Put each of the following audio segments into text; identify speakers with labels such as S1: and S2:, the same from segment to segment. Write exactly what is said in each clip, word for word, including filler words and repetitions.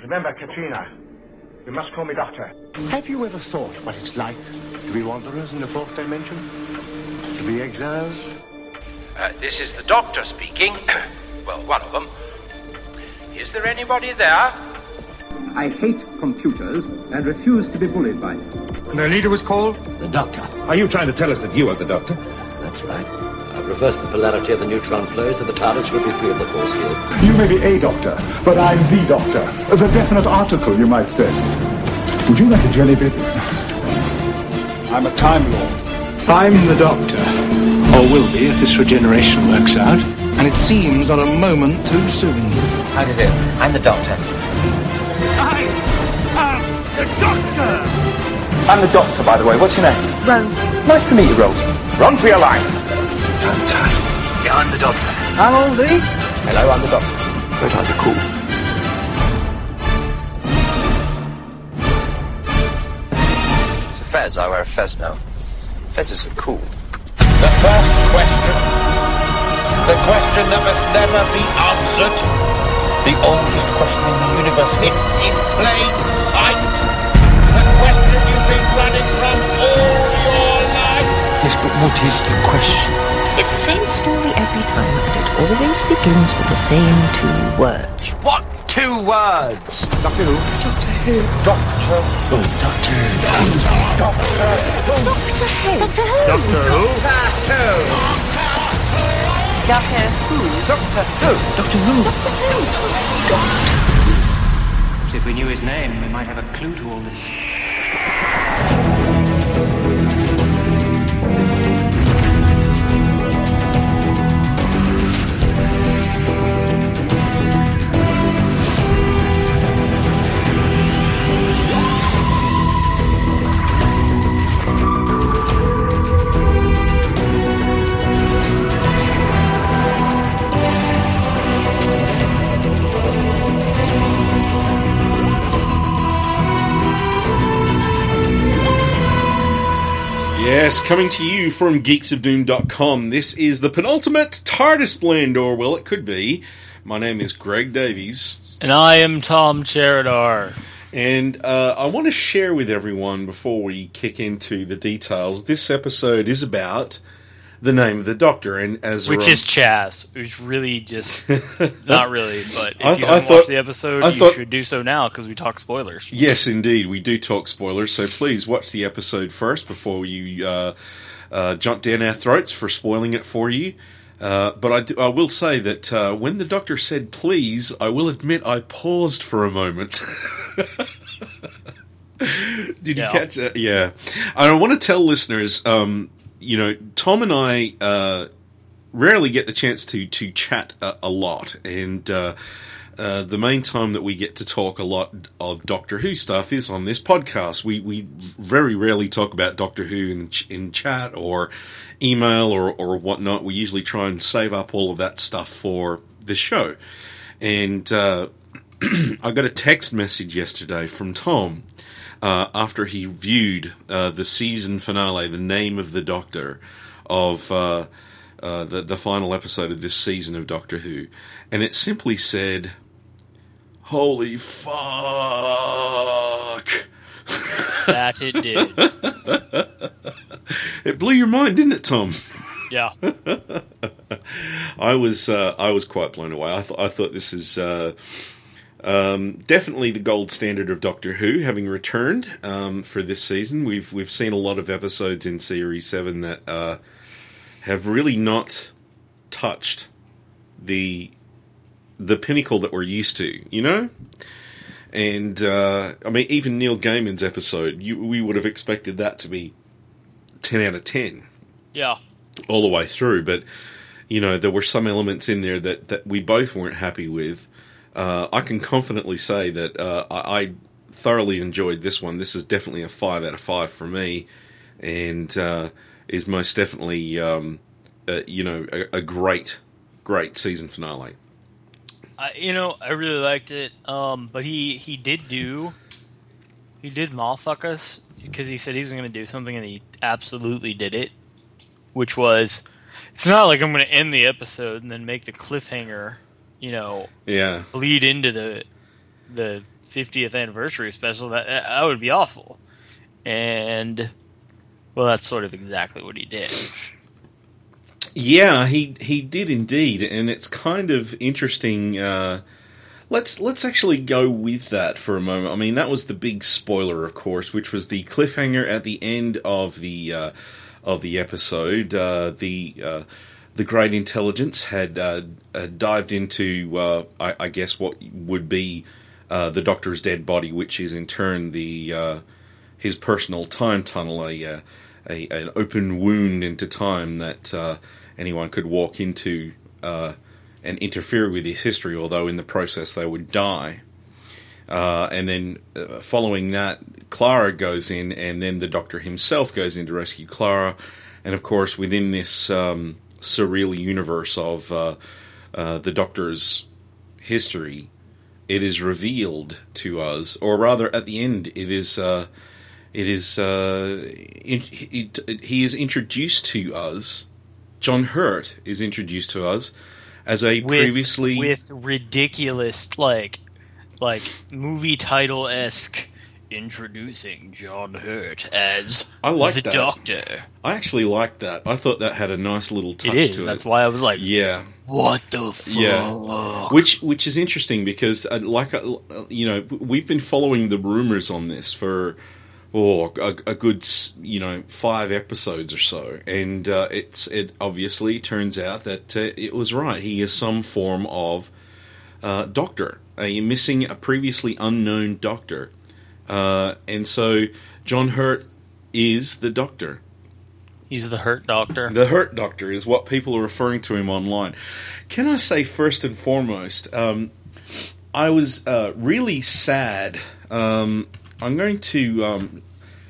S1: Remember, Katrina, you must call me Doctor.
S2: Have you ever thought what it's like to be wanderers in the fourth dimension? To be exiles?
S3: Uh, this is the Doctor speaking. Well, one of them. Is there anybody there?
S4: I hate computers and refuse to be bullied by them.
S2: And their leader was called?
S5: The Doctor.
S6: Are you trying to tell us that you are the Doctor?
S5: That's right. I've reversed the polarity of the neutron flow so the TARDIS will be free of the force field.
S7: You may be a doctor, but I'm the Doctor. The definite article, you might say. Would you like a jelly bit? I'm a Time Lord.
S2: I'm the Doctor. Or will be if this regeneration works out. And it seems not a moment too soon.
S3: How do you do? I'm the Doctor.
S1: I am the Doctor!
S4: I'm the Doctor, by the way. What's your name?
S1: Rose.
S4: Nice to meet you, Rose. Run for your life.
S6: Fantastic.
S5: Yeah, I'm the Doctor.
S4: How old are you?
S5: Hello, I'm the Doctor.
S2: Red eyes are cool.
S5: It's a fez. I wear a fez now. Fezes are cool.
S3: The first question. The question that must never be answered. The oldest question in the universe. In, in plain sight. The question you've been running from all your life.
S2: Yes, but what is the question?
S8: It's the same story every time, and it always begins with the same two words.
S5: What two words?
S2: Doctor Who?
S8: Doctor Who.
S3: Doctor.
S2: Oh, Doctor.
S3: Doctor.
S8: Doctor Who. Doctor Who.
S2: Doctor Who?
S3: Doctor.
S8: Doctor Who.
S3: Doctor Who.
S2: Doctor Who?
S8: Doctor Who.
S9: If we knew his name, we might have a clue to all this.
S10: Yes, coming to you from geeks of doom dot com, this is the penultimate TARDIS blend, or, well, it could be. My name is Greg Davies.
S11: And I am Tom Cheradar.
S10: And uh, I want to share with everyone, before we kick into the details, this episode is about the name of the Doctor. And as
S11: Which
S10: a,
S11: is Chaz, who's really just... not really, but if
S10: I th-
S11: you
S10: I
S11: haven't
S10: thought-
S11: watched the episode,
S10: I
S11: you
S10: thought-
S11: should do so now, because we talk spoilers.
S10: Yes, indeed, we do talk spoilers, so please watch the episode first before you uh, uh, jump down our throats for spoiling it for you. Uh, but I, do, I will say that uh, when the Doctor said please, I will admit I paused for a moment. Did you
S11: Yeah.
S10: catch that? Yeah. I want to tell listeners, um, you know, Tom and I uh, rarely get the chance to, to chat a, a lot, and uh, uh, the main time that we get to talk a lot of Doctor Who stuff is on this podcast. We we very rarely talk about Doctor Who in, in chat or email or, or whatnot. We usually try and save up all of that stuff for the show. And uh, I got a text message yesterday from Tom uh, after he viewed uh, the season finale, The Name of the Doctor, of uh, uh, the, the final episode of this season of Doctor Who. And it simply said, "Holy fuck."
S11: That it did.
S10: It blew your mind, didn't it, Tom?
S11: Yeah.
S10: I was uh, I was quite blown away. I thought I thought this is uh, um, definitely the gold standard of Doctor Who, having returned um, for this season. We've we've seen a lot of episodes in Series Seven that uh, have really not touched the the pinnacle that we're used to, you know. And uh, I mean, even Neil Gaiman's episode, you, we would have expected that to be ten out of ten.
S11: Yeah.
S10: All the way through, but you know, there were some elements in there that, that we both weren't happy with. Uh, I can confidently say that uh, I, I thoroughly enjoyed this one. This is definitely a five out of five for me, and uh, is most definitely, um, uh, you know, a, a great, great season finale.
S11: I, you know, I really liked it, um, but he, he did do, he did motherfuck us, because he said he was going to do something, and he absolutely did it, which was, it's not like I'm going to end the episode and then make the cliffhanger, you know,
S10: yeah,
S11: lead into the the fiftieth anniversary special, that that would be awful. And well, that's sort of exactly what he did.
S10: Yeah, he he did indeed, and it's kind of interesting. Uh, let's let's actually go with that for a moment. I mean, that was the big spoiler, of course, which was the cliffhanger at the end of the uh, of the episode. Uh, the uh, the Great Intelligence had uh, uh, dived into, uh, I, I guess, what would be uh, the Doctor's dead body, which is in turn the uh, his personal time tunnel, a, uh, a an open wound into time that uh, anyone could walk into uh, and interfere with his history, although in the process they would die. Uh, and then uh, following that, Clara goes in, and then the Doctor himself goes in to rescue Clara. And of course, within this um, surreal universe of uh, uh, the Doctor's history, it is revealed to us, or rather, at the end, it is uh, it is uh, in, it, it, he is introduced to us. John Hurt is introduced to us as a
S11: with,
S10: previously
S11: with ridiculous, like like movie title esque introducing John Hurt as
S10: I like
S11: the
S10: that.
S11: Doctor.
S10: I actually liked that. I thought that had a nice little touch
S11: It is.
S10: to it.
S11: That's why I was like,
S10: yeah.
S11: What the fuck?
S10: Yeah, which which is interesting because, uh, like, uh, you know, we've been following the rumors on this for oh a, a good you know five episodes or so, and uh, it's it obviously turns out that uh, it was right. He is some form of uh, Doctor, a missing, a previously unknown Doctor, uh, and so John Hurt is the Doctor.
S11: He's the Hurt Doctor.
S10: The Hurt Doctor is what people are referring to him online. Can I say, first and foremost, um, I was uh, really sad. Um, I'm going to um,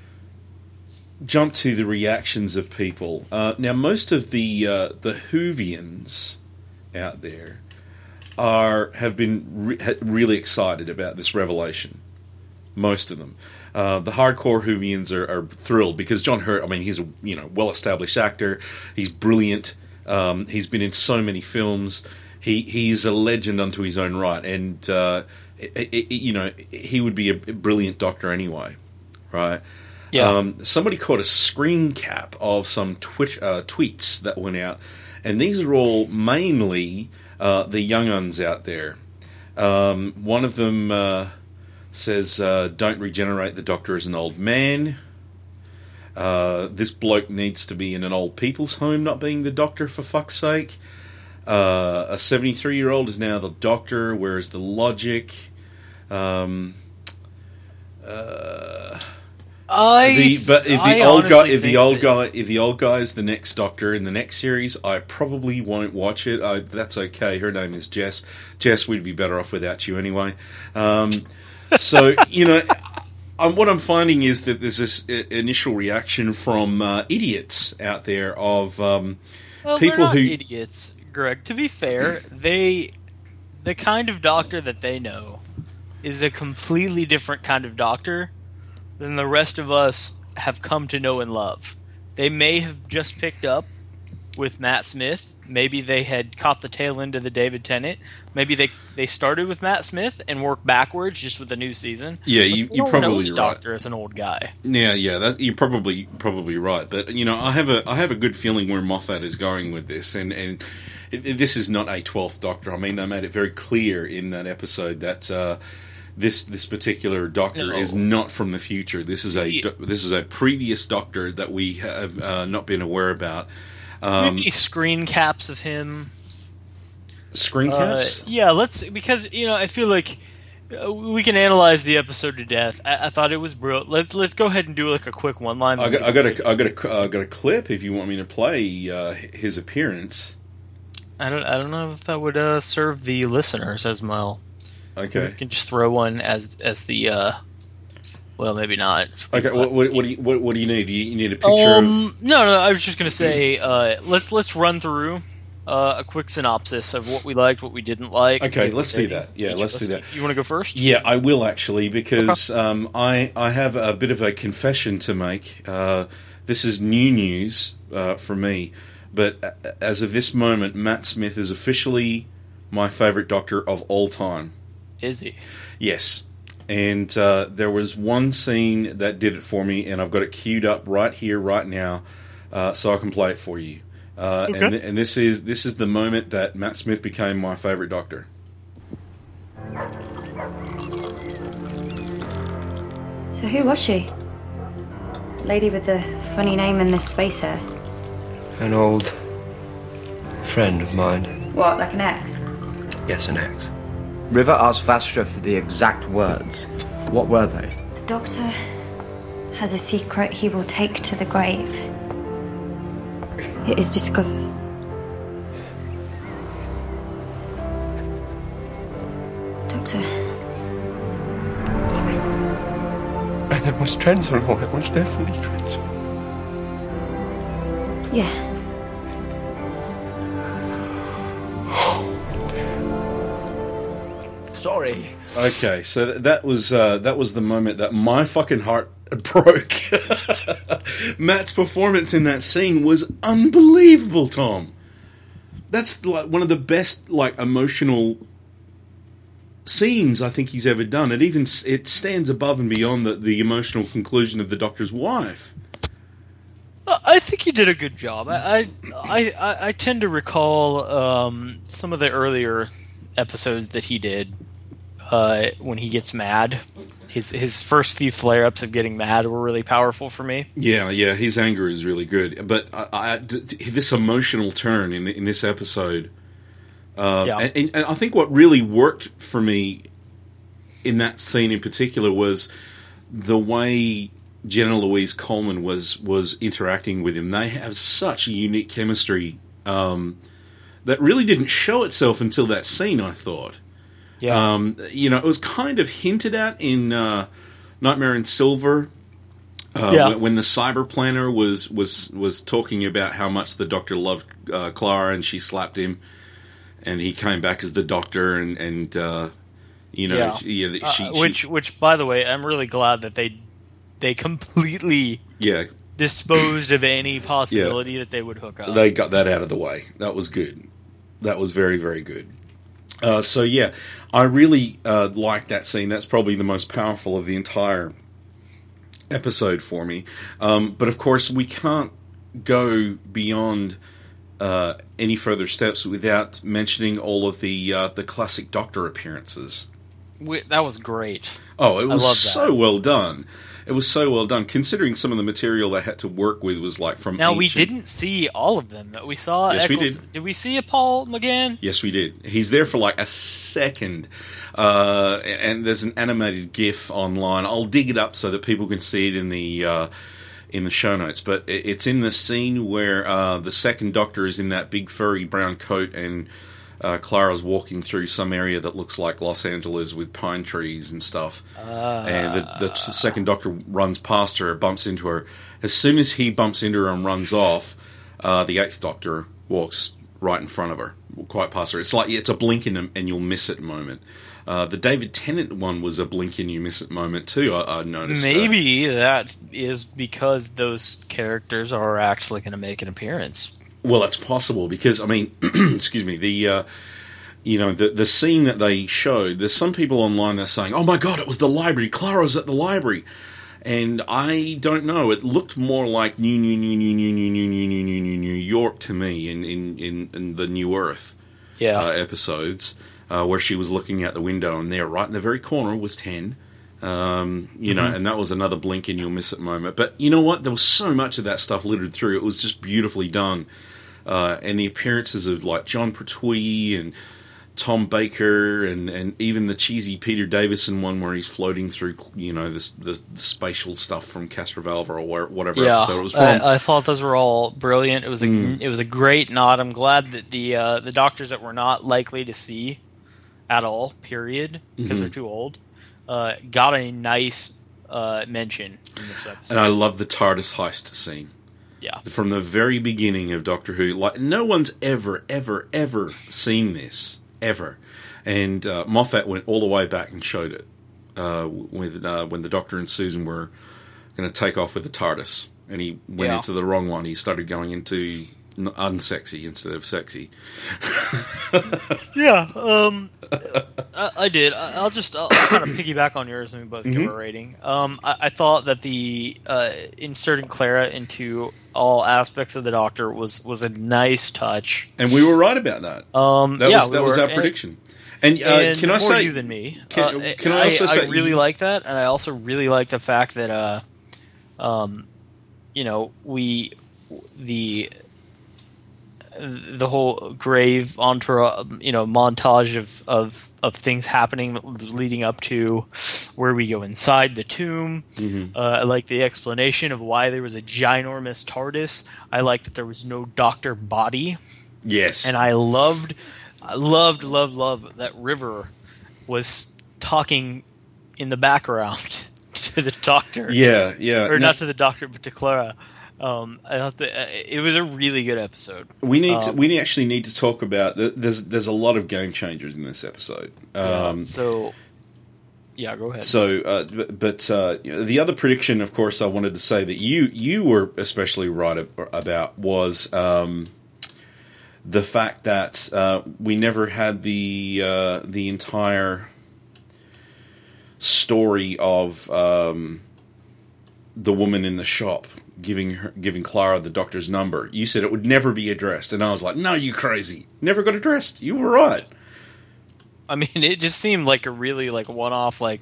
S10: jump to the reactions of people. Uh, now, most of the uh, the Whovians out there are have been re- really excited about this revelation. Most of them. Uh, the hardcore Whovians are, are thrilled because John Hurt, I mean, he's a you know well-established actor. He's brilliant. Um, he's been in so many films. He he's a legend unto his own right, and uh, it, it, you know he would be a brilliant Doctor anyway, right?
S11: Yeah.
S10: Um, somebody caught a screen cap of some twit, uh, tweets that went out, and these are all mainly uh, the young uns out there. Um, one of them. Uh, says, uh, don't regenerate the Doctor as an old man. Uh, this bloke needs to be in an old people's home, not being the Doctor, for fuck's sake. Uh, a seventy-three-year-old is now the Doctor. Where's the logic? Um, uh,
S11: I,
S10: the, but if the
S11: I
S10: old guy, if the
S11: think
S10: old
S11: that-
S10: guy, if the old guy is the next Doctor in the next series, I probably won't watch it. I, that's okay. Her name is Jess. Jess, we'd be better off without you anyway. Um, So, you know, um, what I'm finding is that there's this uh, initial reaction from uh, idiots out there of um,
S11: well,
S10: people
S11: they're not
S10: who...
S11: idiots, Greg. To be fair, they the kind of Doctor that they know is a completely different kind of Doctor than the rest of us have come to know and love. They may have just picked up with Matt Smith. Maybe they had caught the tail end of the David Tennant. Maybe they they started with Matt Smith and worked backwards just with the new season.
S10: Yeah,
S11: But
S10: you,
S11: they
S10: you're
S11: don't know
S10: probably
S11: the
S10: right.
S11: Doctor as an old guy.
S10: Yeah, yeah, that, you're probably probably right. But you know, I have a I have a good feeling where Moffat is going with this, and and it, it- this is not a twelfth Doctor. I mean, they made it very clear in that episode that uh, this this particular Doctor
S11: No.
S10: is not from the future. This is a
S11: Yeah.
S10: do- this is a previous Doctor that we have uh, not been aware about.
S11: Um,
S10: Um,
S11: Maybe screen caps of him.
S10: screen
S11: Uh,
S10: caps.
S11: yeah, let's because you know I feel like uh, we can analyze the episode to death. I, I thought it was brilliant. Let's let's go ahead and do like a quick one line.
S10: I got, I got a I got a I got a clip if you want me to play uh, his appearance.
S11: I don't I don't know if that would uh, serve the listeners as well.
S10: Okay.
S11: We can just throw one as as the. Uh, well, maybe not.
S10: Okay. What, what, what do you what, what do you need? Do you, you need a picture
S11: Um,
S10: of?
S11: no, no. I was just gonna say, uh, let's let's run through uh, a quick synopsis of what we liked, what we didn't like.
S10: Okay, let's do that. Yeah, let's do that.
S11: You want to go first?
S10: Yeah, I will actually because um, I I have a bit of a confession to make. Uh, this is new news uh, for me, but a- as of this moment, Matt Smith is officially my favorite Doctor of all time.
S11: Is he?
S10: Yes. And uh, there was one scene that did it for me, and I've got it queued up right here, right now, uh, so I can play it for you. Uh,
S11: Okay.
S10: and, th- and this is this is the moment that Matt Smith became my favorite Doctor.
S12: So who was she? The lady with the funny name and the space hair.
S13: An old friend of mine.
S12: What, like an ex?
S13: Yes, an ex.
S14: River asked Vastra for the exact words. What were they?
S12: The Doctor has a secret he will take to the grave. It is discovered. Doctor.
S13: And it was Trenzalore. It was definitely Trenzalore.
S12: Yeah.
S14: Sorry.
S10: Okay, so th- that was uh, that was the moment that my fucking heart broke. Matt's performance in that scene was unbelievable, Tom. That's like one of the best like emotional scenes I think he's ever done. It even it stands above and beyond the, the emotional conclusion of The Doctor's Wife.
S11: I think he did a good job. I I, I, I tend to recall um, some of the earlier episodes that he did uh, when he gets mad. His his first few flare-ups of getting mad were really powerful for me.
S10: Yeah, yeah, his anger is really good. But I, I, d- d- this emotional turn in in this episode, uh,
S11: Yeah.
S10: and, and I think what really worked for me in that scene in particular was the way Jenna Louise Coleman was was interacting with him. They have such a unique chemistry um, that really didn't show itself until that scene, I thought.
S11: Yeah.
S10: Um, you know, it was kind of hinted at in uh, Nightmare in Silver. Uh,
S11: Yeah.
S10: when, when the cyber planner was, was, was talking about how much the Doctor loved uh, Clara and she slapped him, and he came back as the Doctor, and, and uh, you know,
S11: Yeah.
S10: she, yeah, she,
S11: Uh,
S10: she-
S11: which which by the way, I'm really glad that they they completely
S10: yeah,
S11: disposed of any possibility that they would hook up.
S10: they got that out of the way. That was good. That was very, very good. Uh, so yeah, I really uh, like that scene. That's probably the most powerful of the entire episode for me. Um, but of course, we can't go beyond uh, any further steps without mentioning all of the uh, the classic Doctor appearances.
S11: We, that was great.
S10: Oh, it
S11: I
S10: was
S11: love that.
S10: so well done. It was so well done, considering some of the material they had to work with was like from
S11: Now, we
S10: ancient-
S11: didn't see all of them. We saw
S10: Yes, we
S11: Eccles-
S10: did.
S11: Did we see a Paul McGann?
S10: Yes, we did. He's there for like a second, uh, and there's an animated GIF online. I'll dig it up so that people can see it in the uh, in the show notes. But it- it's in the scene where uh, the second Doctor is in that big furry brown coat, and uh, Clara's walking through some area that looks like Los Angeles with pine trees and stuff.
S11: Uh,
S10: and the, the t- second Doctor runs past her, bumps into her. As soon as he bumps into her and runs off, uh, the Eighth Doctor walks right in front of her, quite past her. It's like it's a blink and, and you'll miss it moment. Uh, the David Tennant one was a blink and you miss it moment too, I, I noticed. uh,
S11: Maybe that is because those characters are actually going to make an appearance.
S10: Well, that's possible because I mean, excuse me, the uh, you know the the scene that they showed. There's some people online that are saying, "Oh my god, it was the library. Clara was at the library," and I don't know. It looked more like New New New New New New New New New New New New York to me in in in, in the New Earth
S11: Yeah.
S10: uh, episodes uh, where she was looking out the window, and there, right in the very corner, was ten. Um, you know,
S11: Mhm.
S10: and that was another blink and you'll miss it moment. But you know what? There was so much of that stuff littered through. It was just beautifully done. Uh, and the appearances of like John Pertwee and Tom Baker and, and even the cheesy Peter Davison one where he's floating through, you know, this, the, the spatial stuff from Castrovalva or where, whatever
S11: Yeah,
S10: episode it was from.
S11: I, I thought those were all brilliant. It was a
S10: Mm.
S11: it was a great nod. I'm glad that the uh, the doctors that we're not likely to see at all, period, because
S10: Mhm.
S11: they're too old, uh, got a nice uh, mention in this episode.
S10: And I love the TARDIS heist scene.
S11: Yeah.
S10: From the very beginning of Doctor Who, like no one's ever, ever, ever seen this ever, and uh, Moffat went all the way back and showed it uh, with uh, when the Doctor and Susan were going to take off with the TARDIS, and he went
S11: Yeah.
S10: into the wrong one. He started going into n- unsexy instead of sexy.
S11: Yeah, um, I, I did. I, I'll just I'll kind of piggyback on yours and we both give
S10: Mhm.
S11: a rating. Um, I, I thought that the uh, inserting Clara into all aspects of the Doctor was, was a nice touch.
S10: And we were right about that.
S11: Um,
S10: that
S11: yeah,
S10: was,
S11: we
S10: that was
S11: were.
S10: our
S11: And-
S10: prediction. And, uh,
S11: and
S10: can I
S11: more
S10: say
S11: you than me?
S10: Can,
S11: Uh,
S10: can I also
S11: I,
S10: say
S11: I really like that, and I also really like the fact that, uh, um, you know, we the the whole grave entourage, you know, montage of, of of things happening leading up to where we go inside the tomb.
S10: Mm-hmm.
S11: Uh, I like the explanation of why there was a ginormous TARDIS. I like that there was no Doctor body.
S10: Yes,
S11: And I loved, I loved, loved, loved that River was talking in the background to the Doctor.
S10: Yeah, yeah.
S11: Or
S10: No-
S11: not to the Doctor, but to Clara. Um, I thought that uh, it was a really good episode.
S10: We need to,
S11: Um,
S10: we actually need to talk about th- there's there's a lot of game changers in this episode. Um,
S11: yeah, so yeah, go ahead.
S10: So, uh, but, but uh, you know, the other prediction, of course, I wanted to say that you you were especially right ab- about was um, the fact that uh, we never had the uh, the entire story of um, the woman in the shop giving her, giving Clara the Doctor's number. You said it would never be addressed, and I was like, "No, you crazy! Never got addressed." You were right.
S11: I mean, it just seemed like a really like one-off, like,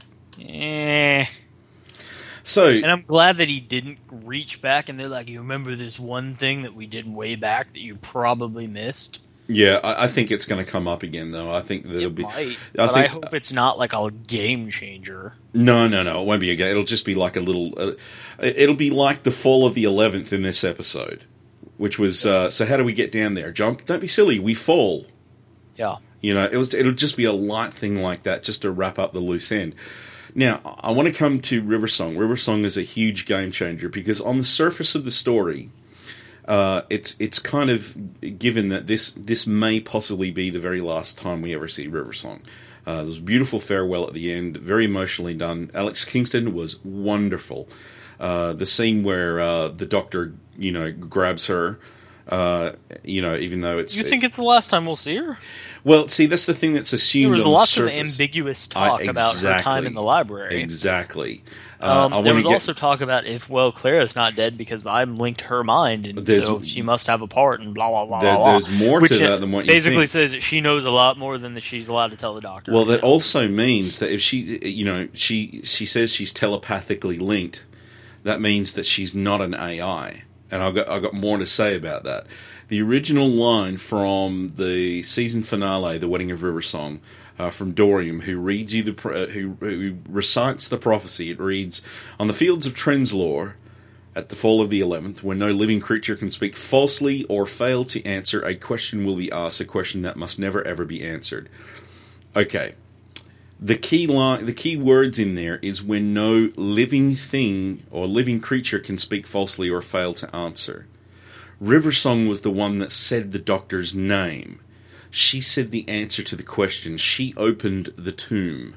S11: eh.
S10: So,
S11: and I'm glad that he didn't reach back and they're like, "You remember this one thing that we did way back that you probably missed?"
S10: Yeah, I, I think it's going to come up again, though. I think there'll
S11: It
S10: be.
S11: might,
S10: I
S11: but
S10: think,
S11: I hope it's not like a game changer.
S10: No, no, no. It won't be a game. It'll just be like a little. Uh, it'll be like the fall of the eleventh in this episode, which was. Uh, so how do we get down there? Jump! Don't be silly. We fall.
S11: Yeah.
S10: You know, it was. It'll just be a light thing like that, just to wrap up the loose end. Now, I want to come to River Song. River Song is a huge game changer because on the surface of the story, uh, it's it's kind of given that this this may possibly be the very last time we ever see River Song. Uh, there's a beautiful farewell at the end, very emotionally done. Alex Kingston was wonderful. Uh, the scene where uh, the Doctor, you know, grabs her, uh, you know, even though it's...
S11: You think it's the last time we'll see her?
S10: Well, see, that's the thing that's assumed
S11: There was
S10: on
S11: lots
S10: the
S11: of
S10: surface.
S11: ambiguous talk
S10: I-
S11: about her time in the library.
S10: Exactly. Uh,
S11: Um,
S10: I
S11: there
S10: wanna
S11: was
S10: get-
S11: also talk about if, well, Clara's not dead because I'm linked to her mind, and
S10: There's-
S11: so she must have a part, and blah, blah, blah,
S10: There-
S11: blah, blah.
S10: there's more to
S11: Which
S10: that than what you
S11: basically
S10: think.
S11: says that she knows a lot more than that she's allowed to tell the Doctor.
S10: Well, that also means that if she, you know, she she says she's telepathically linked, that means that she's not an A I. And I've got I've got more to say about that. The original line from the season finale, The Wedding of River Song, uh, from Dorium, who reads you the pro- uh, who, who recites the prophecy. It reads, "On the fields of Trenzlore, at the fall of the eleventh, when no living creature can speak falsely or fail to answer, a question will be asked, a question that must never ever be answered." Okay. The key line, the key words in there is when no living thing or living creature can speak falsely or fail to answer. River Song was the one that said the Doctor's name. She said the answer to the question. She opened the tomb.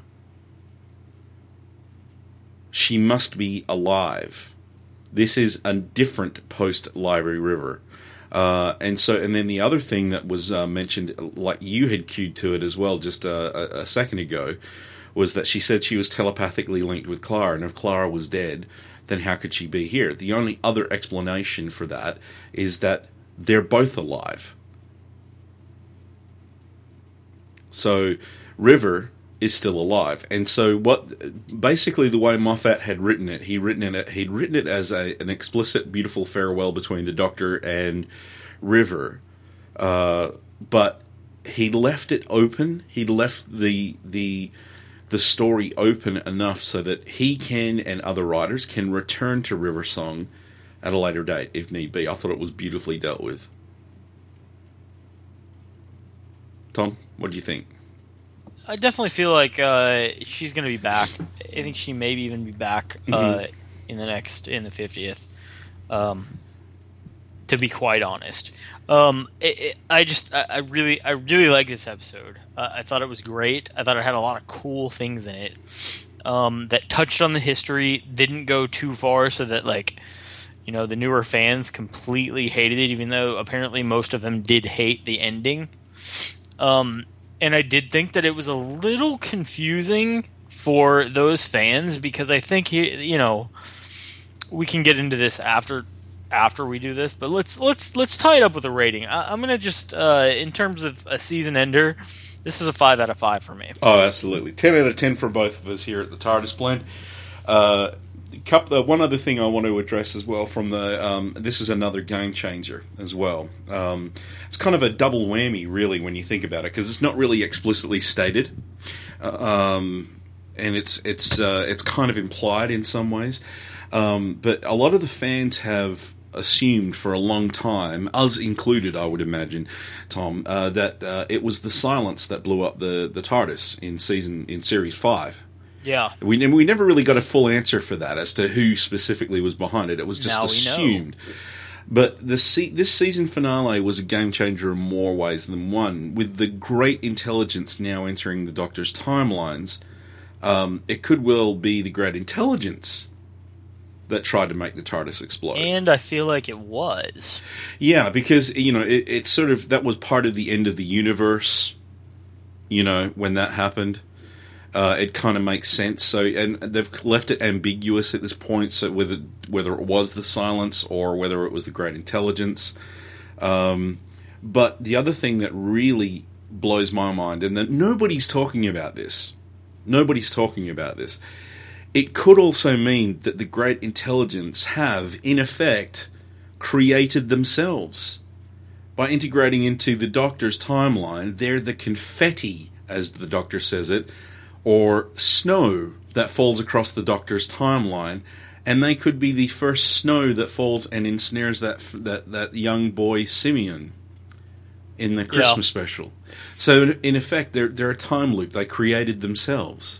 S10: She must be alive. This is a different post-Library River. Uh, and so, and then the other thing that was uh, mentioned, like you had cued to it as well, just a, a, a second ago, was that she said she was telepathically linked with Clara, and if Clara was dead, then how could she be here? The only other explanation for that is that they're both alive. So River is still alive, and so what? Basically, the way Moffat had written it, he written it. He'd written it as a, an explicit, beautiful farewell between the Doctor and River, uh, but he left it open. He left the the the story open enough so that he can and other writers can return to River Song at a later date if need be. I thought it was beautifully dealt with. Tom, what do you think?
S11: I definitely feel like uh, she's going to be back. I think she may even be back uh,
S10: Mhm.
S11: in the next, in the fiftieth. Um, to be quite honest, um, it, it, I just, I, I really, I really like this episode. Uh, I thought it was great. I thought it had a lot of cool things in it um, that touched on the history. Didn't go too far, so that like, you know, the newer fans completely hated it, even though apparently most of them did hate the ending. Um, and I did think that it was a little confusing for those fans because I think he, you know, we can get into this after after we do this, but let's let's let's tie it up with a rating. I, I'm gonna just uh, in terms of a season ender, this is a five out of five for me.
S10: Oh, absolutely, ten out of ten for both of us here at the TARDIS Blend. Uh, couple, uh, one other thing I want to address as well from the um, this is another game changer as well. Um, it's kind of a double whammy, really, when you think about it, because it's not really explicitly stated, uh, um, and it's it's uh, it's kind of implied in some ways. Um, but a lot of the fans have assumed for a long time, us included, I would imagine, Tom, uh, that uh, it was the silence that blew up the, the TARDIS in season in series five.
S11: Yeah,
S10: we we never really got a full answer for that as to who specifically was behind it. It was just
S11: now
S10: assumed. But the se- this season finale was a game changer in more ways than one. With the great intelligence now entering the Doctor's timelines, um, it could well be the great intelligence that tried to make the TARDIS explode.
S11: And I feel like it was.
S10: Yeah, because, you know, it, it sort of, that was part of the end of the universe, you know, when that happened. Uh, it kind of makes sense. So, and they've left it ambiguous at this point, so whether whether it was the silence or whether it was the great intelligence. Um, but the other thing that really blows my mind, and that nobody's talking about this, nobody's talking about this, it could also mean that the great intelligence have, in effect, created themselves. By integrating into the Doctor's timeline, they're the confetti, as the Doctor says it, or snow that falls across the Doctor's timeline, and they could be the first snow that falls and ensnares that that, that young boy Simeon in the Christmas yeah. special. So, in effect, they're, they're a time loop. They created themselves.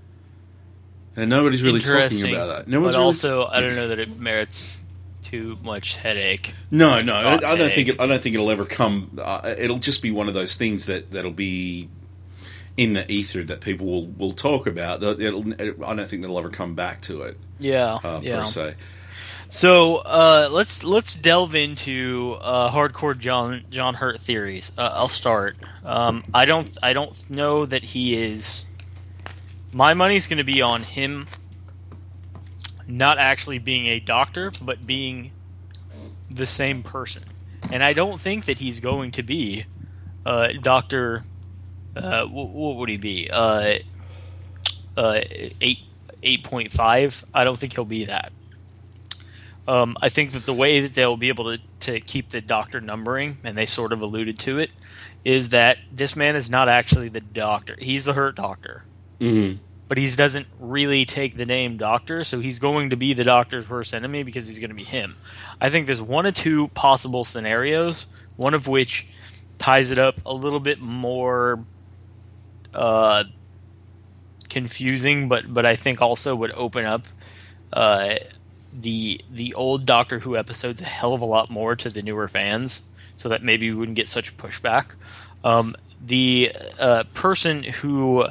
S10: And nobody's really talking about that. No one's
S11: but
S10: really
S11: also,
S10: t-
S11: I don't know that it merits too much headache.
S10: No, no, I, I don't
S11: headache.
S10: think it, I don't think it'll ever come. Uh, it'll just be one of those things that that'll be in the ether that people will, will talk about. It'll, it, I don't think they'll ever come back to it.
S11: Yeah,
S10: uh,
S11: yeah.
S10: per se.
S11: So uh, let's let's delve into uh, hardcore John John Hurt theories. Uh, I'll start. Um, I don't I don't know that he is. My money's going to be on him not actually being a doctor, but being the same person. And I don't think that he's going to be uh, Doctor. Uh, what, what would he be? Uh, uh, eight eight point five. I don't think he'll be that. Um, I think that the way that they'll be able to, to keep the Doctor numbering, and they sort of alluded to it, is that this man is not actually the Doctor. He's the Hurt Doctor.
S10: Mm-hmm.
S11: But he doesn't really take the name Doctor, so he's going to be the Doctor's worst enemy because he's going to be him. I think there's one or two possible scenarios, one of which ties it up a little bit more uh, confusing, but, but I think also would open up uh, the the old Doctor Who episodes a hell of a lot more to the newer fans, so that maybe we wouldn't get such pushback. Um, the uh, person who...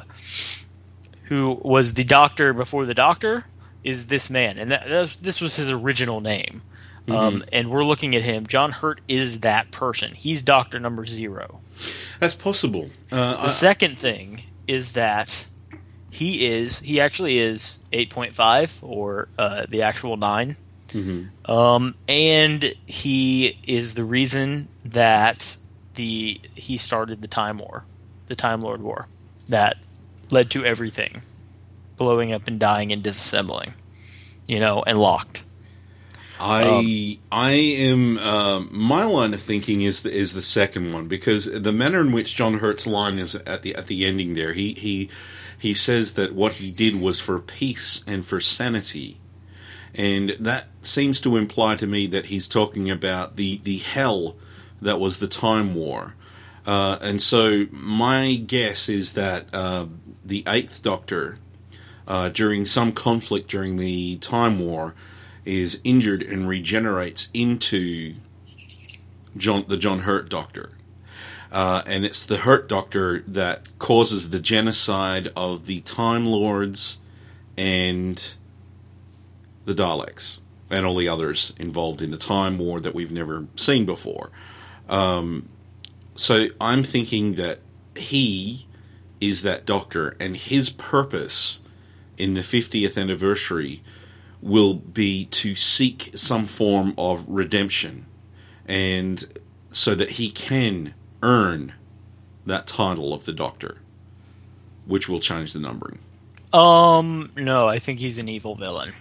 S11: who was the Doctor before the Doctor, is this man. And that, that was, this was his original name. Mm-hmm. Um, and we're looking at him. John Hurt is that person. He's Doctor number zero.
S10: That's possible. Uh,
S11: the
S10: I,
S11: second thing is that he is, he actually is eight point five, or uh, the actual nine.
S10: Mm-hmm.
S11: Um, and he is the reason that the he started the Time War, the Time Lord War. That led to everything blowing up and dying and disassembling, you know, and locked.
S10: I
S11: um,
S10: I am uh, my line of thinking is the, is the second one, because the manner in which John Hurt's line is at the at the ending there, he he he says that what he did was for peace and for sanity, and that seems to imply to me that he's talking about the the hell that was the Time War. Uh, and so my guess is that uh, the Eighth Doctor, uh, during some conflict during the Time War, is injured and regenerates into John, the John Hurt Doctor. Uh, and it's the Hurt Doctor that causes the genocide of the Time Lords and the Daleks, and all the others involved in the Time War that we've never seen before. Um... So I'm thinking that he is that Doctor, and his purpose in the fiftieth anniversary will be to seek some form of redemption, and so that he can earn that title of the Doctor, which will change the numbering.
S11: Um, no, I think he's an evil villain.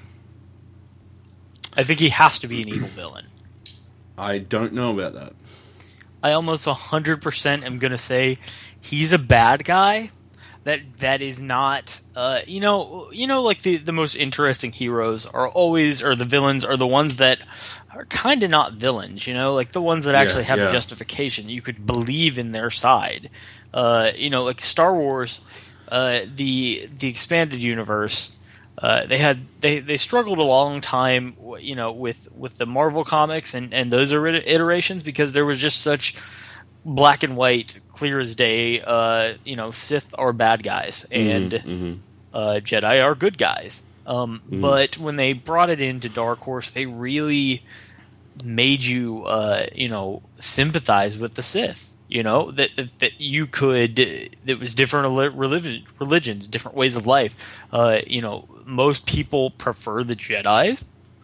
S11: I think he has to be an evil villain.
S10: I don't know about that.
S11: I almost one hundred percent am going to say he's a bad guy. That that is not, uh, you know, you know, like the, the most interesting heroes are always, or the villains are the ones that are kind of not villains, you know, like the ones that actually
S10: yeah,
S11: have
S10: yeah.
S11: justification. You could believe in their side. Uh, you know, like Star Wars, uh, the the expanded universe. Uh, they had they, they struggled a long time, you know, with, with the Marvel comics and, and those iterations, because there was just such black and white, clear as day. Uh, you know, Sith are bad guys and
S10: mm-hmm.
S11: uh, Jedi are good guys. Um,
S10: mm-hmm.
S11: But when they brought it into Dark Horse, they really made you, uh, you know, sympathize with the Sith. You know, that, that that you could, that was different religion, religions, different ways of life. Uh, you know, most people prefer the Jedis,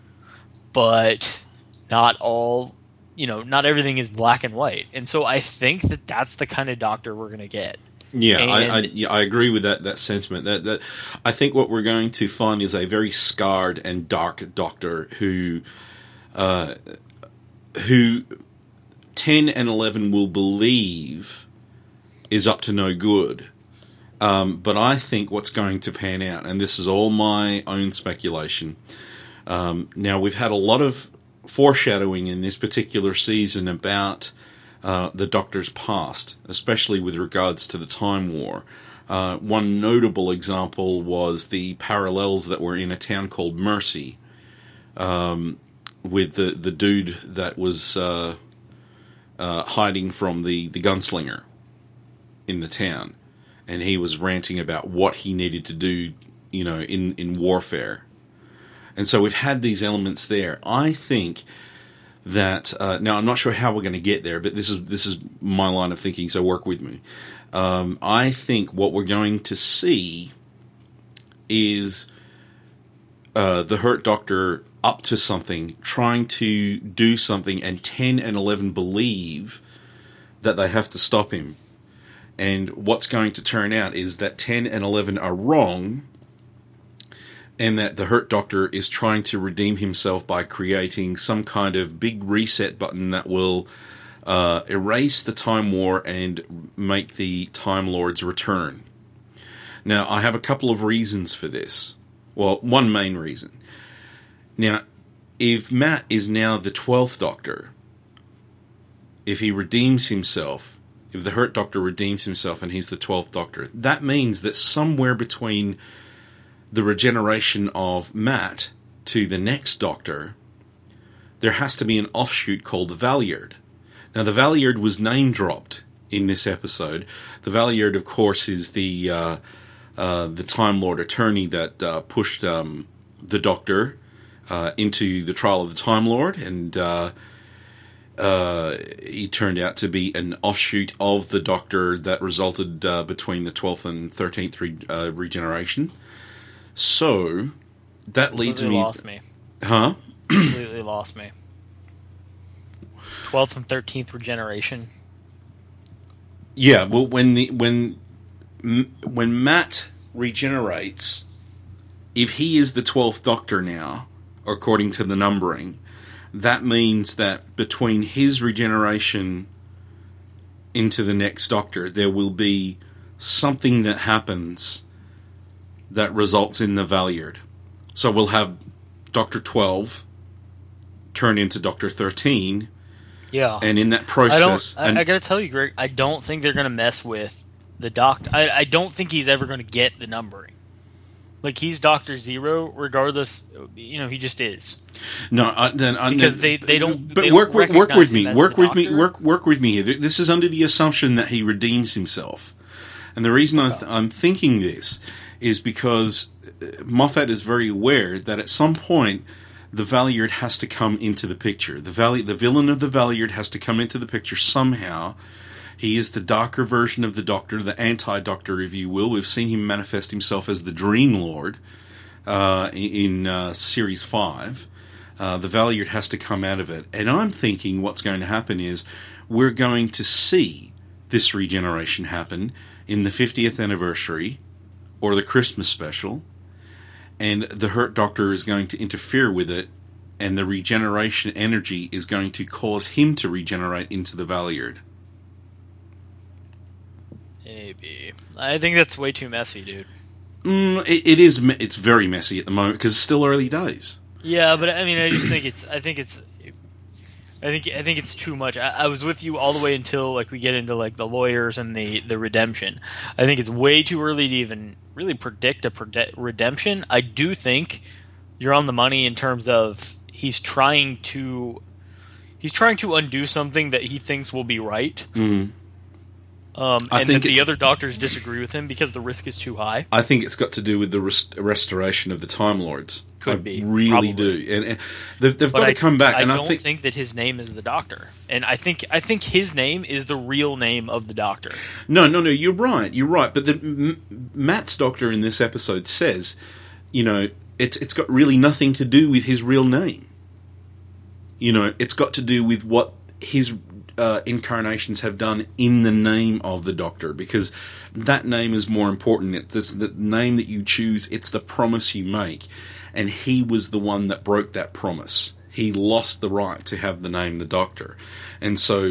S11: but not all, you know, not everything is black and white. And so I think that that's the kind of Doctor we're going to get.
S10: Yeah,
S11: and,
S10: I, I, yeah, I agree with that, that sentiment. That, that I think what we're going to find is a very scarred and dark Doctor who, uh, who... ten and eleven will believe is up to no good. Um, but I think what's going to pan out, and this is all my own speculation. Um, now, we've had a lot of foreshadowing in this particular season about uh, the Doctor's past, especially with regards to the Time War. Uh, one notable example was the parallels that were in a town called Mercy, um, with the, the dude that was... Uh, Uh, hiding from the, the gunslinger in the town. And he was ranting about what he needed to do, you know, in, in warfare. And so we've had these elements there. I think that, uh, now I'm not sure how we're going to get there, but this is this is my line of thinking, so work with me. Um, I think what we're going to see is uh, the Hurt Doctor up to something, trying to do something, and ten and eleven believe that they have to stop him. And what's going to turn out is that ten and eleven are wrong, and that the Hurt Doctor is trying to redeem himself by creating some kind of big reset button that will uh, erase the Time War and make the Time Lords return. Now, I have a couple of reasons for this. Well, one main reason. Now, if Matt is now the twelfth Doctor, if he redeems himself, if the Hurt Doctor redeems himself and he's the twelfth Doctor, that means that somewhere between the regeneration of Matt to the next Doctor, there has to be an offshoot called the Valeyard. Now, the Valeyard was name-dropped in this episode. The Valeyard, of course, is the uh, uh, the Time Lord attorney that uh, pushed um, the Doctor Uh, into the trial of the Time Lord, and uh, uh, he turned out to be an offshoot of the Doctor that resulted uh, between the twelfth and thirteenth re- uh, regeneration. So that leads
S11: completely
S10: me,
S11: lost me,
S10: huh?
S11: Completely lost me. twelfth and thirteenth regeneration.
S10: Yeah, well, when the when when Matt regenerates, if he is the twelfth Doctor now, according to the numbering, that means that between his regeneration into the next Doctor, there will be something that happens that results in the Valeyard. So we'll have Doctor twelve turn into Doctor thirteen.
S11: Yeah.
S10: And in that process...
S11: I, don't, I,
S10: and,
S11: I gotta tell you, Greg, I don't think they're gonna mess with the Doctor. I, I don't think he's ever gonna get the numbering. Like, he's Doctor Zero, regardless. You know, he just is.
S10: No, uh, then uh,
S11: because
S10: then,
S11: they, they don't.
S10: But
S11: they
S10: work
S11: don't
S10: with work with me. Work with
S11: doctor.
S10: me. Work work with me here. This is under the assumption that he redeems himself, and the reason I th- I'm thinking this is because Moffat is very aware that at some point the Valeyard has to come into the picture. The Valley, the villain of the Valeyard has to come into the picture somehow, He is the darker version of the Doctor, the anti-Doctor, if you will. We've seen him manifest himself as the Dream Lord uh, in uh, Series five. Uh, the Valeyard has to come out of it. And I'm thinking what's going to happen is we're going to see this regeneration happen in the fiftieth anniversary or the Christmas special, and the Hurt Doctor is going to interfere with it, and the regeneration energy is going to cause him to regenerate into the Valeyard.
S11: Maybe. I think that's way too messy, dude.
S10: Mm, it, it is. It's very messy at the moment because it's still early days.
S11: Yeah, but I mean, I just think it's. I think it's. I think. I think it's too much. I, I was with you all the way until like we get into like the lawyers and the the redemption. I think it's way too early to even really predict a prede- redemption. I do think you're on the money in terms of he's trying to. He's trying to undo something that he thinks will be right.
S10: Mm-hmm.
S11: Um,
S10: I
S11: and
S10: think
S11: that the
S10: it's-
S11: other doctors disagree with him because the risk is too high.
S10: I think it's got to do with the rest- restoration of the Time Lords.
S11: Could
S10: I
S11: be,
S10: really
S11: probably.
S10: do, and, and they've, they've
S11: But
S10: got
S11: I,
S10: to come back.
S11: I
S10: and
S11: don't
S10: I think,
S11: think that his name is the Doctor, and I think I think his name is the real name of the Doctor.
S10: no, no, no. You're right. You're right. But the, M- Matt's Doctor in this episode says, you know, it's it's got really nothing to do with his real name. You know, it's got to do with what his uh, incarnations have done in the name of the Doctor, because that name is more important. It's the name that you choose. It's the promise you make. And he was the one that broke that promise. He lost the right to have the name the Doctor. And so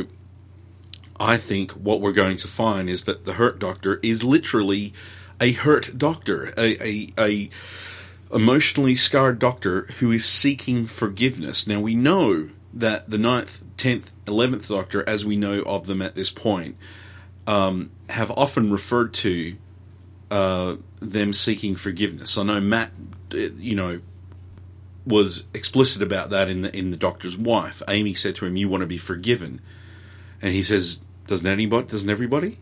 S10: I think what we're going to find is that the Hurt Doctor is literally a hurt doctor, a, a, a emotionally scarred doctor who is seeking forgiveness. Now we know that the ninth, tenth, eleventh Doctor, as we know of them at this point, um, have often referred to uh, them seeking forgiveness. I know Matt, you know, was explicit about that in the in the Doctor's Wife. Amy said to him, "You want to be forgiven," and he says, "Doesn't anybody? Doesn't everybody?"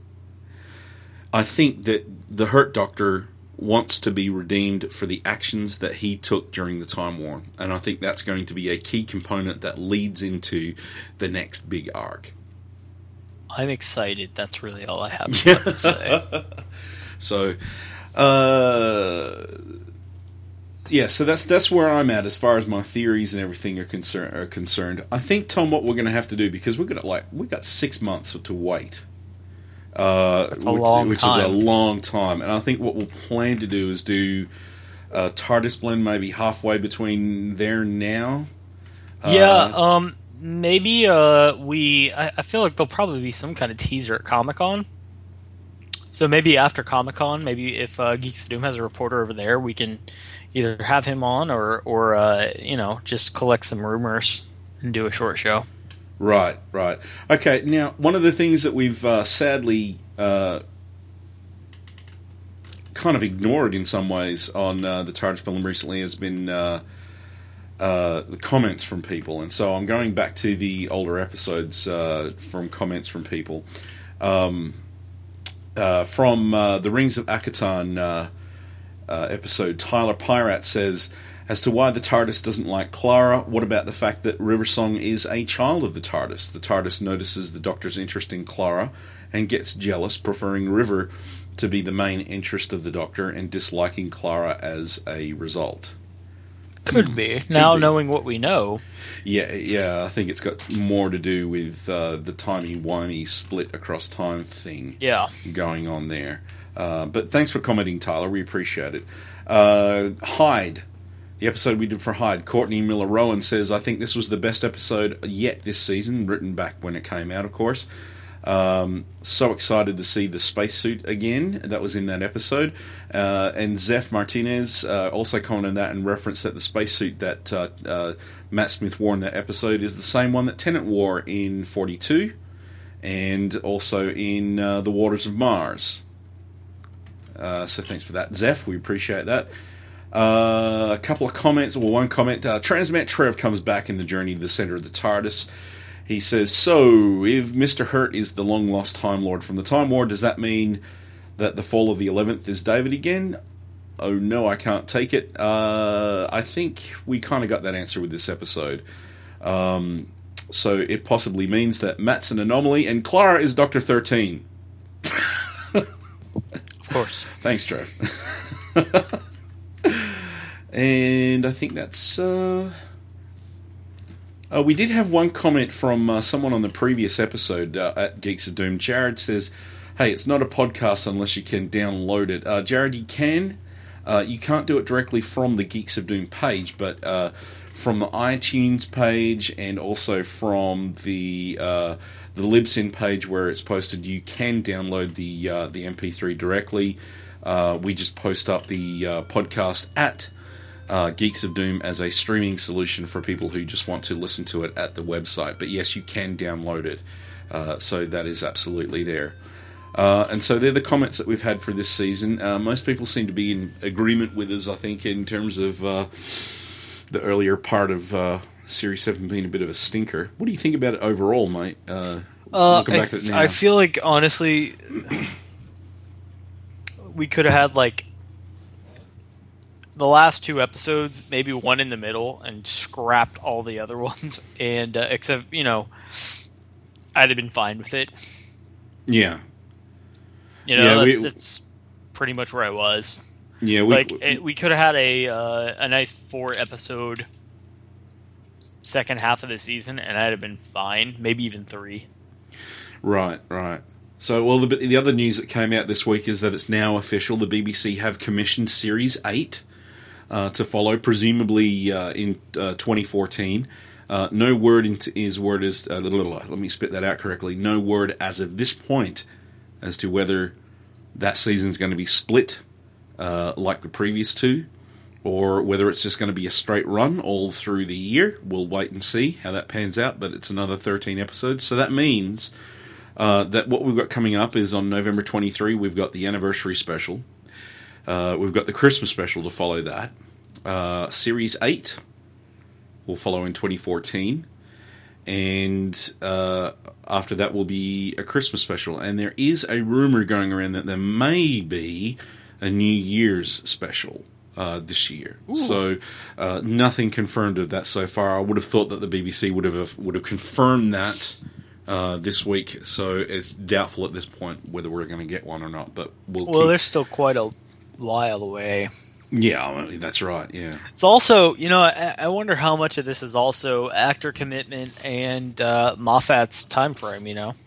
S10: I think that the Hurt Doctor wants to be redeemed for the actions that he took during the Time War, and I think that's going to be a key component that leads into the next big arc.
S11: I'm excited. That's really all I have to say.
S10: So, uh, yeah, so that's that's where I'm at as far as my theories and everything are concerned. Are concerned. I think, Tom, what we're going to have to do, because we're going to like we got six months to wait. Uh,
S11: That's a
S10: which,
S11: long
S10: which
S11: time.
S10: is a long time, and I think what we'll plan to do is do a TARDIS blend maybe halfway between there and now.
S11: Yeah,
S10: Uh,
S11: um, maybe uh, we. I, I feel like there'll probably be some kind of teaser at Comic Con. So maybe after Comic Con, maybe if uh, Geeks of Doom has a reporter over there, we can either have him on or, or uh, you know, just collect some rumors and do a short show.
S10: Right, right. Okay, now, one of the things that we've uh, sadly uh, kind of ignored in some ways on uh, the TARDIS film recently has been uh, uh, the comments from people. And so I'm going back to the older episodes uh, from comments from people. Um, uh, from uh, the Rings of Akatan uh, uh, episode, Tyler Pyrat says, as to why the TARDIS doesn't like Clara, what about the fact that Riversong is a child of the TARDIS? The TARDIS notices the Doctor's interest in Clara and gets jealous, preferring River to be the main interest of the Doctor and disliking Clara as a result.
S11: Could be. Could now
S10: be.
S11: knowing what we know.
S10: Yeah, yeah, I think it's got more to do with uh, the timey-wimey split across time thing
S11: yeah.
S10: going on there. Uh, but thanks for commenting, Tyler. We appreciate it. Uh, Hyde. The episode we did for Hyde, Courtney Miller-Rowan says, I think this was the best episode yet this season, written back when it came out, of course. Um, so excited to see the spacesuit again. That was in that episode. Uh, and Zeph Martinez uh, also commented on that and referenced that the spacesuit that uh, uh, Matt Smith wore in that episode is the same one that Tennant wore in forty-two and also in uh, The Waters of Mars. Uh, so thanks for that, Zeph. We appreciate that. Uh, a couple of comments, well, one comment. Uh, Transmat Trev comes back in the journey to the center of the TARDIS. He says, so, if Mister Hurt is the long-lost Time Lord from the Time War, does that mean that the fall of the eleventh is David again? Oh, no, I can't take it. Uh, I think we kind of got that answer with this episode. Um, so it possibly means that Matt's an anomaly and Clara is Doctor thirteen.
S11: Of course.
S10: Thanks, Trev. And I think that's... Uh... Uh, we did have one comment from uh, someone on the previous episode uh, at Geeks of Doom. Jared says, hey, it's not a podcast unless you can download it. Uh, Jared, you can. Uh, you can't do it directly from the Geeks of Doom page, but uh, from the iTunes page and also from the uh, the Libsyn page where it's posted, you can download the uh, the M P three directly. Uh, we just post up the uh, podcast at uh, Geeks of Doom as a streaming solution for people who just want to listen to it at the website. But yes, you can download it. Uh, so that is absolutely there. Uh, and so they're the comments that we've had for this season. Uh, most people seem to be in agreement with us, I think, in terms of uh, the earlier part of uh, Series seven being a bit of a stinker. What do you think about it overall, mate? Uh,
S11: uh, I, th- I feel like, honestly, we could have had, like, the last two episodes, maybe one in the middle, and scrapped all the other ones. And, uh, except, you know, I'd have been fine with it.
S10: Yeah.
S11: You know,
S10: yeah,
S11: that's,
S10: we,
S11: that's pretty much where I was.
S10: Yeah, we,
S11: like it, we could have had a uh, a nice four episode second half of the season, and I'd have been fine. Maybe even three.
S10: Right, right. So, well, the the other news that came out this week is that it's now official. The B B C have commissioned Series eight uh, to follow, presumably uh, in uh, twenty fourteen. Uh, no word into, is word is uh, let me spit that out correctly. No word as of this point as to whether that season's going to be split uh, like the previous two, or whether it's just going to be a straight run all through the year. We'll wait and see how that pans out, but it's another thirteen episodes. So that means uh, that what we've got coming up is on November twenty-third, we've got the anniversary special. Uh, we've got the Christmas special to follow that. Uh, Series eight will follow in twenty fourteen. And uh, after that will be a Christmas special. And there is a rumor going around that there may be a New Year's special uh, this year. Ooh. So uh, nothing confirmed of that so far. I would have thought that the B B C would have would have confirmed that uh, this week. So it's doubtful at this point whether we're going to get one or not. But we'll.
S11: Well,
S10: keep...
S11: there's still quite a while away.
S10: Yeah, I mean, that's right, yeah.
S11: It's also, you know, I, I wonder how much of this is also actor commitment and uh, Moffat's time frame, you know?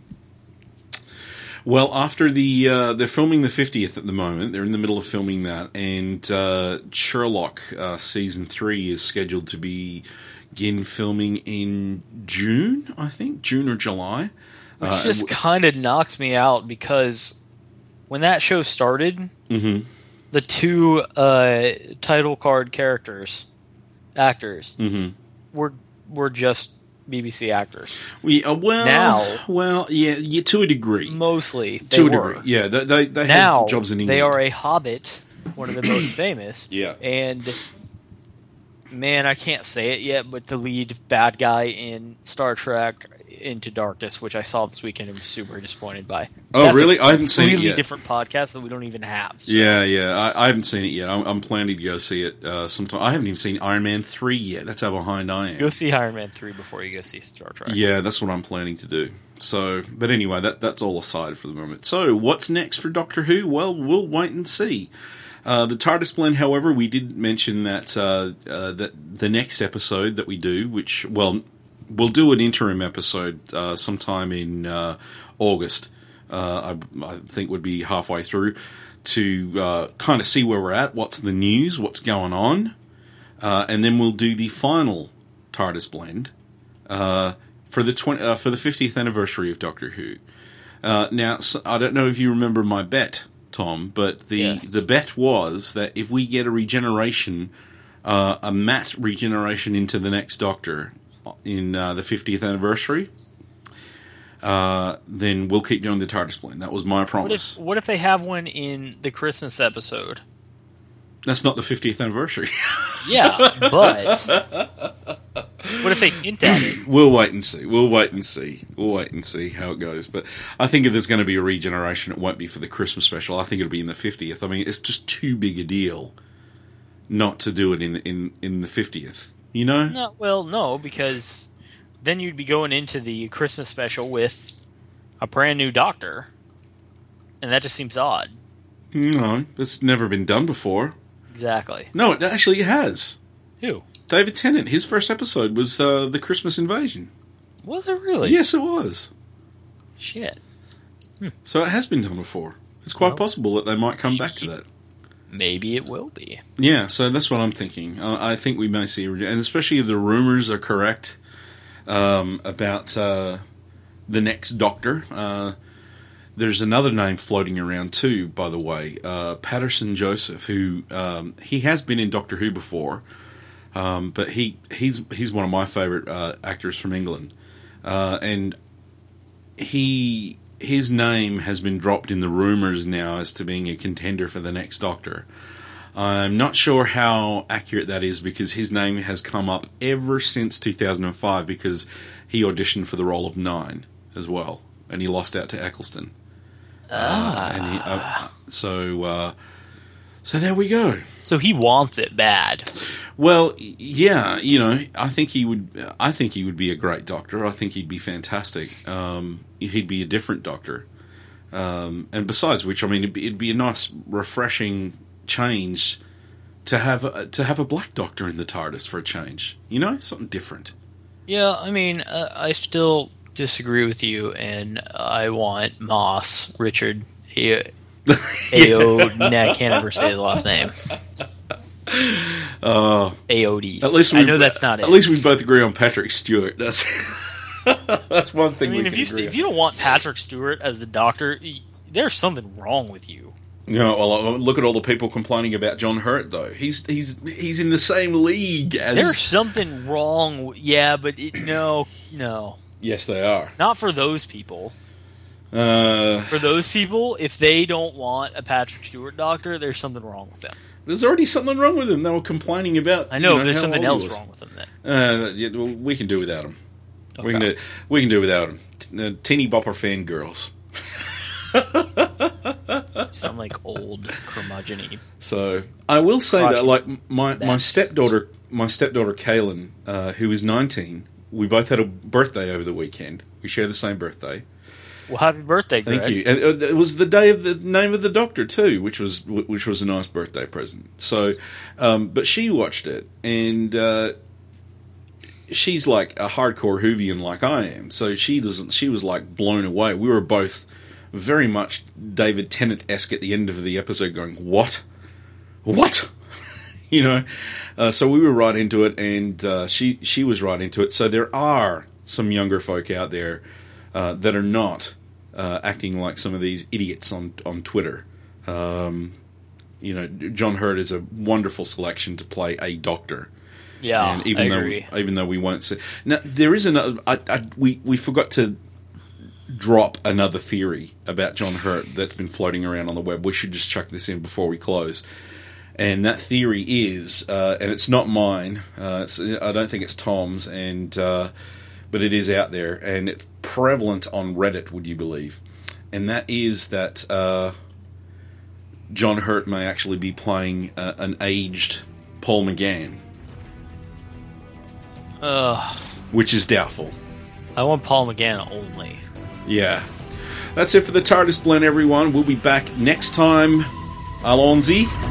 S10: Well, after the, uh, they're filming the fiftieth at the moment, they're in the middle of filming that, and uh, Sherlock uh, Season three is scheduled to begin filming in June, I think, June or July.
S11: Which
S10: uh,
S11: just w- kind of knocks me out, because when that show started...
S10: Mm-hmm.
S11: The two uh, title card characters, actors,
S10: mm-hmm.
S11: were were just B B C actors.
S10: We uh, well,
S11: now,
S10: well, yeah, yeah, to a degree,
S11: mostly they
S10: to a
S11: were.
S10: degree, yeah. They they, they
S11: now
S10: had jobs in England.
S11: They are a Hobbit, one of the most famous.
S10: Yeah,
S11: and man, I can't say it yet, but the lead bad guy in Star Trek Into Darkness, which I saw this weekend and was super disappointed by.
S10: Oh,
S11: That's
S10: really? I haven't seen it yet.
S11: Completely different podcast that we don't even have. So.
S10: Yeah, yeah. I, I haven't seen it yet. I'm, I'm planning to go see it uh, sometime. I haven't even seen Iron Man three yet. That's how behind I am.
S11: Go see Iron Man three before you go see Star Trek.
S10: Yeah, that's what I'm planning to do. So, but anyway, that that's all aside for the moment. So, what's next for Doctor Who? Well, we'll wait and see. Uh, the TARDIS blend, however, we did mention that uh, uh, that the next episode that we do, which, well, we'll do an interim episode uh, sometime in uh, August, uh, I, I think would be halfway through, to uh, kind of see where we're at, what's the news, what's going on, uh, and then we'll do the final TARDIS blend uh, for the twenty, uh, for the fiftieth anniversary of Doctor Who. Uh, now, so I don't know if you remember my bet, Tom, but the
S11: yes.
S10: the bet was that if we get a regeneration, uh, a matte regeneration into the next Doctor in uh, the fiftieth anniversary, uh, then we'll keep doing the TARDIS blend. That was my promise.
S11: What if, what if they have one in the Christmas episode?
S10: That's not the fiftieth anniversary.
S11: Yeah, but what if they hint at it?
S10: We'll wait and see. We'll wait and see. We'll wait and see how it goes. But I think if there's going to be a regeneration, it won't be for the Christmas special. I think it'll be in the fiftieth. I mean, it's just too big a deal not to do it in in, in the fiftieth. You know?
S11: No, well, no, because then you'd be going into the Christmas special with a brand new Doctor, and that just seems odd.
S10: No, that's never been done before.
S11: Exactly.
S10: No, it actually has.
S11: Who?
S10: David Tennant. His first episode was uh, the Christmas Invasion.
S11: Was it really?
S10: Yes, it was.
S11: Shit.
S10: Hmm. So it has been done before. It's quite well, possible that they might come back to that.
S11: Maybe it will be.
S10: Yeah, so that's what I'm thinking. Uh, I think we may see, and especially if the rumors are correct um, about uh, the next Doctor. Uh, there's another name floating around too, by the way, uh, Patterson Joseph, who um, he has been in Doctor Who before, um, but he he's he's one of my favourite uh, actors from England, uh, and he. His name has been dropped in the rumours now as to being a contender for the next Doctor. I'm not sure how accurate that is because his name has come up ever since two thousand five because he auditioned for the role of Nine as well, and he lost out to Eccleston.
S11: Ah.
S10: Uh, and he, uh, so, uh, so there we go.
S11: So he wants it bad.
S10: Well, yeah, you know, I think he would. I think he would be a great Doctor. I think he'd be fantastic. Um, he'd be a different Doctor, um, and besides which, I mean, it'd be, it'd be a nice, refreshing change to have a, to have a black Doctor in the TARDIS for a change. You know, something different.
S11: Yeah, I mean, uh, I still disagree with you, and I want Moss Richard. He, A O D. I can't ever say the last name.
S10: Uh,
S11: A O D.
S10: At least we,
S11: I know that's not
S10: at
S11: it.
S10: At least we both agree on Patrick Stewart. That's that's one thing.
S11: I mean,
S10: we
S11: if
S10: can
S11: you
S10: agree
S11: if
S10: on.
S11: you don't want Patrick Stewart as the Doctor, there's something wrong with you.
S10: You know, well, look at all the people complaining about John Hurt, though. He's he's he's in the same league as.
S11: There's something wrong. Yeah, but it, no, no.
S10: Yes, they are.
S11: Not for those people.
S10: Uh,
S11: for those people, if they don't want a Patrick Stewart Doctor, there's something wrong with them.
S10: There's already something wrong with him. They were complaining about.
S11: I know,
S10: you know
S11: there's
S10: how
S11: something
S10: old
S11: else
S10: he was.
S11: wrong with them then.
S10: Uh, yeah, well, we can do without him.
S11: Okay.
S10: We can do. We can do without him. T- uh, teeny bopper fangirls.
S11: Sound like old curmudgeon-y.
S10: So I will say
S11: Watch
S10: that, like my
S11: that.
S10: my stepdaughter, my stepdaughter Kaylin, uh, who is nineteen, we both had a birthday over the weekend. We share the same birthday.
S11: Well, happy birthday, Greg.
S10: Thank you. And uh, it was the day of the name of the Doctor too, which was which was a nice birthday present. So, um, but she watched it, and uh, she's like a hardcore Whovian like I am. So she doesn't. She was like blown away. We were both very much David Tennant-esque at the end of the episode, going, "What? What?" You know. Uh, so we were right into it, and uh, she she was right into it. So there are some younger folk out there. Uh, that are not uh, acting like some of these idiots on on Twitter. Um, you know, John Hurt is a wonderful selection to play a Doctor.
S11: Yeah,
S10: and even
S11: I
S10: though
S11: agree.
S10: even though we won't see now, there is another. I, I, we we forgot to drop another theory about John Hurt that's been floating around on the web. We should just chuck this in before we close. And that theory is, uh, and it's not mine. Uh, it's, I don't think it's Tom's, and uh, but it is out there, and it's prevalent on Reddit. Would you believe? And that is that uh, John Hurt may actually be playing uh, an aged Paul McGann,
S11: Ugh.
S10: which is doubtful.
S11: I want Paul McGann only.
S10: Yeah, that's it for the TARDIS Blend, everyone. We'll be back next time. Allons-y.